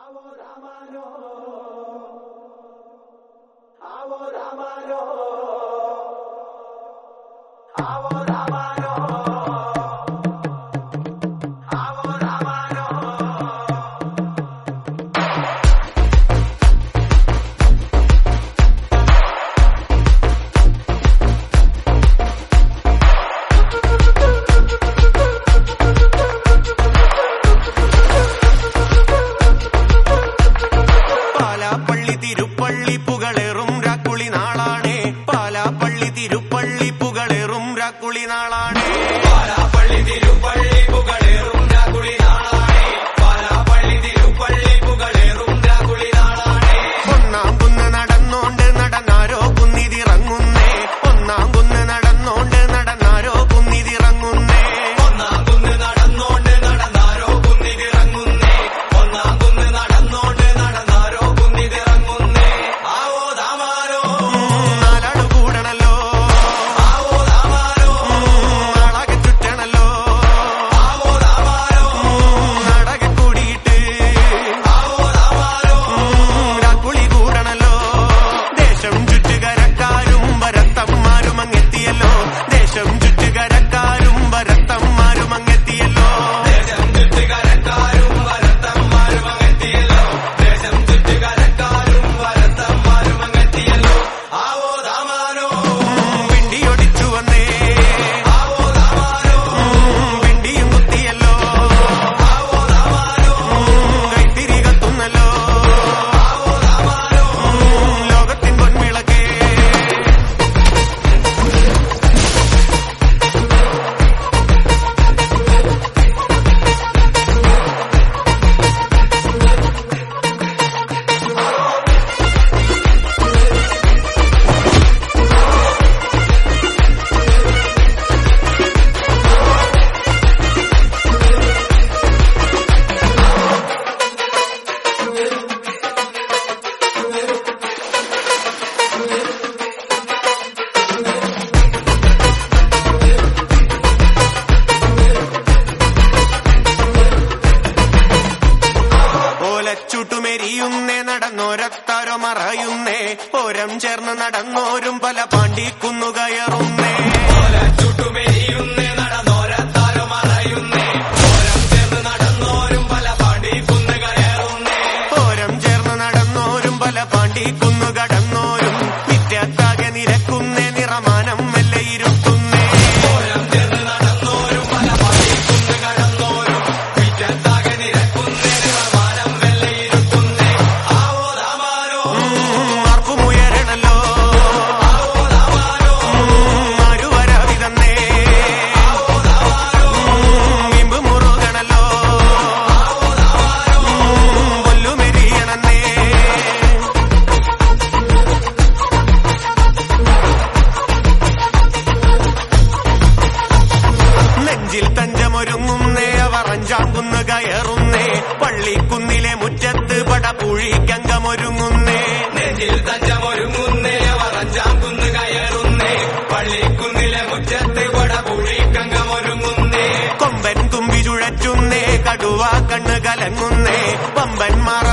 ചുട്ടുമെരിയുന്നേ നടന്നോരത്താരോ മറയുന്നേ ഓരം ചേർന്ന് നടന്നോരും പല പാണ്ടിക്കുന്നു കയറുന്നേ ചുട്ടുമെരിയുന്നേ നടന്നോരത്താരോ മറയുന്നേ ഓരം ചേർന്ന് നടന്നോരും പല പാണ്ടിക്കുന്നു കയറുന്നേ ഓരം ചേർന്ന് നടന്നോരും പല പാണ്ടിക്കുന്നു കടന്നോരും നിത്യത്താകെ നിരക്കുന്നേ നിറമാനം മെല്ലെ ഇരുത്തുന്നേ ഓരം ചേർന്ന് നടന്നോരും പല പാണ്ടിക്കുന്നു കടന്നോരും നിത്യത്താകെ നിരക്കുന്നേ നിറമാനം മെല്ലെ ഇരുത്തുന്നേ ആവോ ദാമാരോ ആർക്കുമുയരണല്ലോ ആവോ ദാമാരോ ആരുവരാവിതന്നേ ആവോ ദാമാരോ ഇമ്പ് മുറുകണല്ലോ ആവോ ദാമാരോ പൊല്ലുമെരിയണന്നേ നെഞ്ചിൽ തഞ്ചമൊരുങ്ങുന്നേ അവർ അഞ്ചാംകുന്ന് കയറുന്നേ പള്ളിക്കുന്നിലെ മുറ്റത്ത് പടപുഴിക്കങ്കമൊരുങ്ങുന്നേ നെഞ്ചിൽ തഞ്ചമൊരുങ്ങുന്നേ അവർ അഞ്ചാംകുന്ന് കയറുന്നേ പള്ളിക്കുന്നിലെ മുറ്റത്ത് പടപുഴിക്കങ്കമൊരുങ്ങുന്നേ കൊമ്പൻ തുമ്പി ചുഴറ്റുന്നേ കടുവ കണ്ണ് കലങ്ങുന്നേ പമ്പന്മാർ